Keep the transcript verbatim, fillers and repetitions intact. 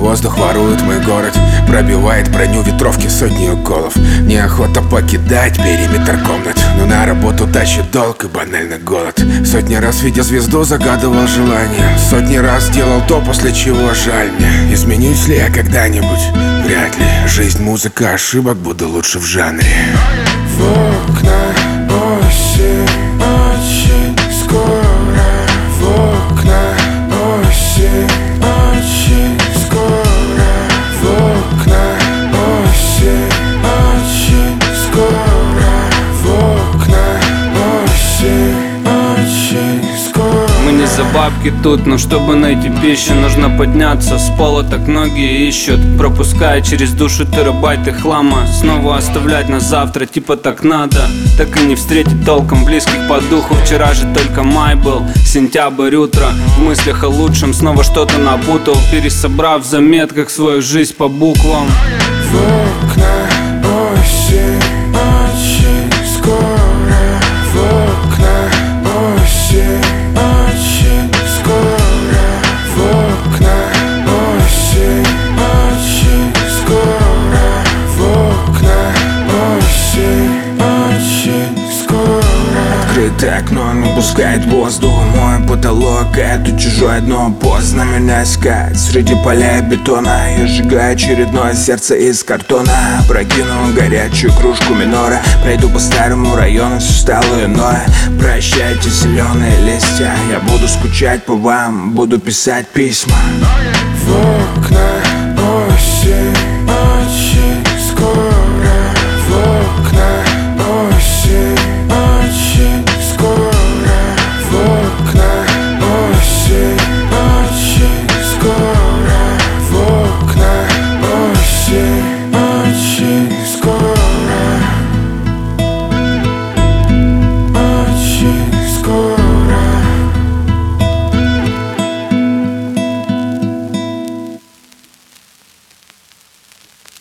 воздух ворует мой город, пробивает броню ветровки сотни уколов. Неохота покидать периметр комнат, но на работу тащит долг и банально голод. Сотни раз видя звезду загадывал желание, сотни раз делал то, после чего жаль мне. Изменюсь ли я когда-нибудь? Вряд ли. Жизнь, музыка, ошибок, буду лучше в жанре. В окна осень, очень скоро. В окна осень, очень скоро. В окна осень, очень скоро. В окна осень, очень скоро. Мы не за бабки тут, но чтобы найти пищу, нужно подняться с пола, так многие ищут, пропуская через душу терабайты хлама. Снова оставлять на завтра, типа так надо. Так и не встретить толком близких по духу. Вчера же только май был, сентябрь, утро. В мыслях о лучшем снова что-то напутал, пересобрав в заметках свою жизнь по буквам. В окна осень, очень скоро. В окна осень, очень скоро. В окна осень, очень скоро. В окна осень, очень скоро. Открытое окно не пускает воздух, мой потолок — это чужое дно. Поздно меня искать среди поля и бетона. Я сжигаю очередное сердце из картона. Прокинул горячую кружку минора. Пройду по старому району, все стало иное. Прощайте, зеленые листья, я буду скучать по вам, буду писать письма. В окна осень.